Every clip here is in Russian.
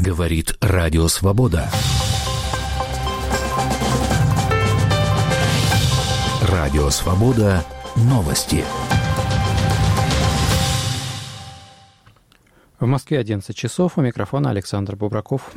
Говорит Радио Свобода. Радио Свобода. Новости. В Москве 11 часов. У микрофона Александр Бубраков.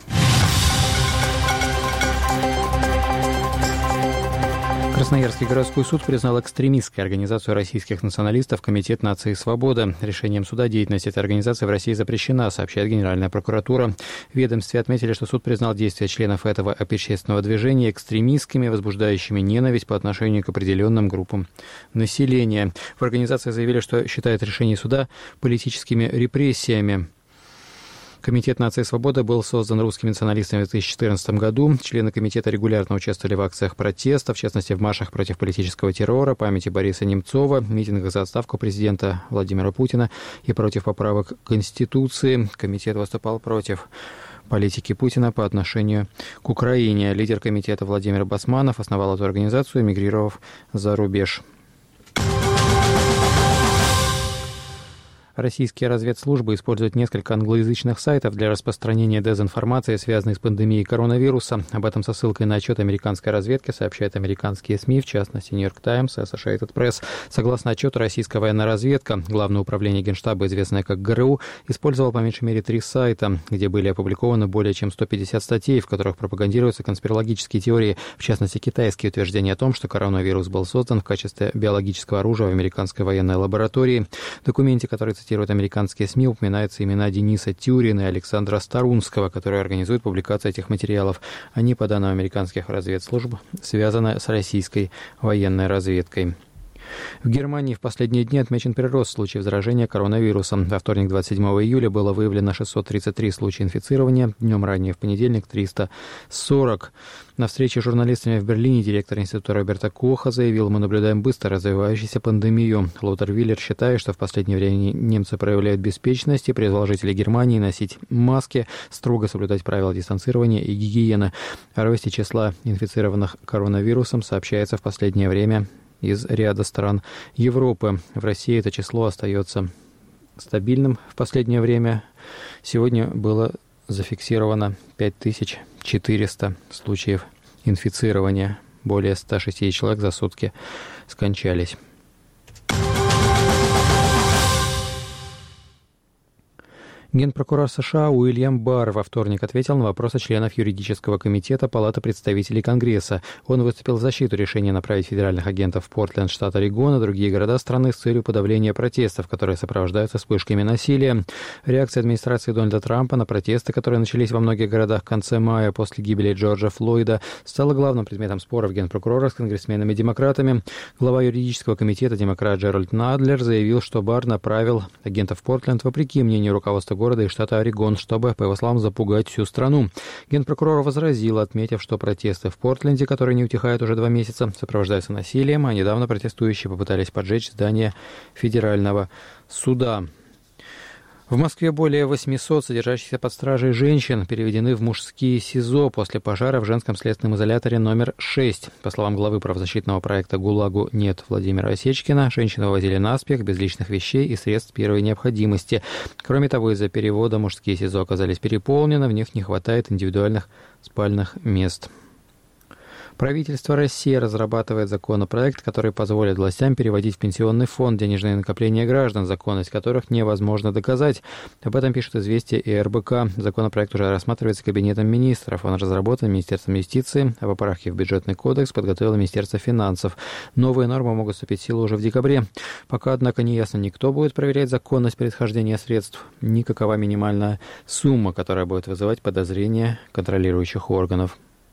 Красноярский городской суд признал экстремистской организацию российских националистов Комитет нации «Свобода». Решением суда деятельность этой организации в России запрещена, сообщает Генеральная прокуратура. В ведомстве отметили, что суд признал действия членов этого общественного движения экстремистскими, возбуждающими ненависть по отношению к определенным группам населения. В организации заявили, что считают решение суда политическими репрессиями. Комитет нации «Свобода» был создан русскими националистами в 2014 году. Члены комитета регулярно участвовали в акциях протеста, в частности, в маршах против политического террора, памяти Бориса Немцова, митингах за отставку президента Владимира Путина и против поправок к Конституции. Комитет выступал против политики Путина по отношению к Украине. Лидер комитета Владимир Басманов основал эту организацию, эмигрировав за рубеж. Российские разведслужбы используют несколько англоязычных сайтов для распространения дезинформации, связанной с пандемией коронавируса. Об этом со ссылкой на отчет американской разведки сообщают американские СМИ, в частности, New York Times и Associated Press. Согласно отчету, российская военная разведка, Главное управление Генштаба, известное как ГРУ, использовало по меньшей мере 3 сайта, где были опубликованы более чем 150 статей, в которых пропагандируются конспирологические теории, в частности, китайские утверждения о том, что коронавирус был создан в качестве биологического оружия в американской военной лаборатории. В документе, который цитируют американские СМИ, упоминаются имена Дениса Тюрина и Александра Старунского, которые организуют публикацию этих материалов. Они, по данным американских разведслужб, связаны с российской военной разведкой. В Германии в последние дни отмечен прирост случаев заражения коронавирусом. Во вторник, 27 июля, было выявлено 633 случая инфицирования. Днем ранее, в понедельник, 340. На встрече с журналистами в Берлине директор института Роберта Коха заявил: «Мы наблюдаем быстро развивающуюся пандемию». Лотер Виллер считает, что в последнее время немцы проявляют беспечность и призвал жителей Германии носить маски, строго соблюдать правила дистанцирования и гигиены. О росте числа инфицированных коронавирусом сообщается в последнее время из ряда стран Европы. В России это число остается стабильным в последнее время. Сегодня было зафиксировано 5400 случаев инфицирования. Более 160 человек за сутки скончались. Генпрокурор США Уильям Барр во вторник ответил на вопросы членов юридического комитета Палаты представителей Конгресса. Он выступил в защиту решения направить федеральных агентов в Портленд, штат Орегон, и другие города страны с целью подавления протестов, которые сопровождаются вспышками насилия. Реакция администрации Дональда Трампа на протесты, которые начались во многих городах в конце мая после гибели Джорджа Флойда, стала главным предметом споров генпрокурора с конгрессменами-демократами. Глава юридического комитета, демократ Джеральд Надлер, заявил, что Барр направил агентов в Портленд вопреки мнению руководства города и штата Орегон, чтобы, по его словам, запугать всю страну. Генпрокурор возразил, отметив, что протесты в Портленде, которые не утихают уже 2 месяца, сопровождаются насилием, а недавно протестующие попытались поджечь здание федерального суда. В Москве более 800 содержащихся под стражей женщин переведены в мужские СИЗО после пожара в женском следственном изоляторе номер 6. По словам главы правозащитного проекта «ГУЛАГу нет» Владимира Осечкина, женщины вывозили наспех, без личных вещей и средств первой необходимости. Кроме того, из-за перевода мужские СИЗО оказались переполнены, в них не хватает индивидуальных спальных мест. Правительство России разрабатывает законопроект, который позволит властям переводить в пенсионный фонд денежные накопления граждан, законность которых невозможно доказать. Об этом пишет «Известия» и РБК. Законопроект уже рассматривается Кабинетом министров. Он разработан Министерством юстиции, а поправки в бюджетный кодекс подготовило Министерство финансов. Новые нормы могут вступить в силу уже в декабре. Пока, однако, не ясно, ни кто будет проверять законность происхождения средств, ни какова минимальная сумма, которая будет вызывать подозрения контролирующих органов.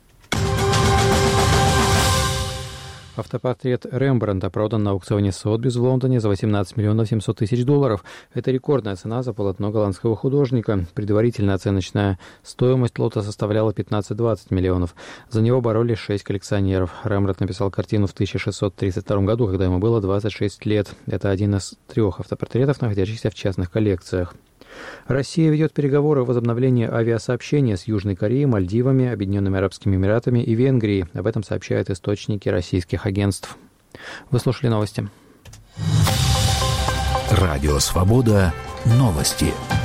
Автопортрет Рембрандта продан на аукционе Сотбис в Лондоне за 18 миллионов 700 тысяч долларов. Это рекордная цена за полотно голландского художника. Предварительная оценочная стоимость лота составляла 15-20 миллионов. За него боролись 6 коллекционеров. Рембрандт написал картину в 1632 году, когда ему было 26 лет. Это один из 3 автопортретов, находящихся в частных коллекциях. Россия ведет переговоры о возобновлении авиасообщения с Южной Кореей, Мальдивами, Объединенными Арабскими Эмиратами и Венгрией. Об этом сообщают источники российских агентств. Вы слушали новости. Радио «Свобода». Новости.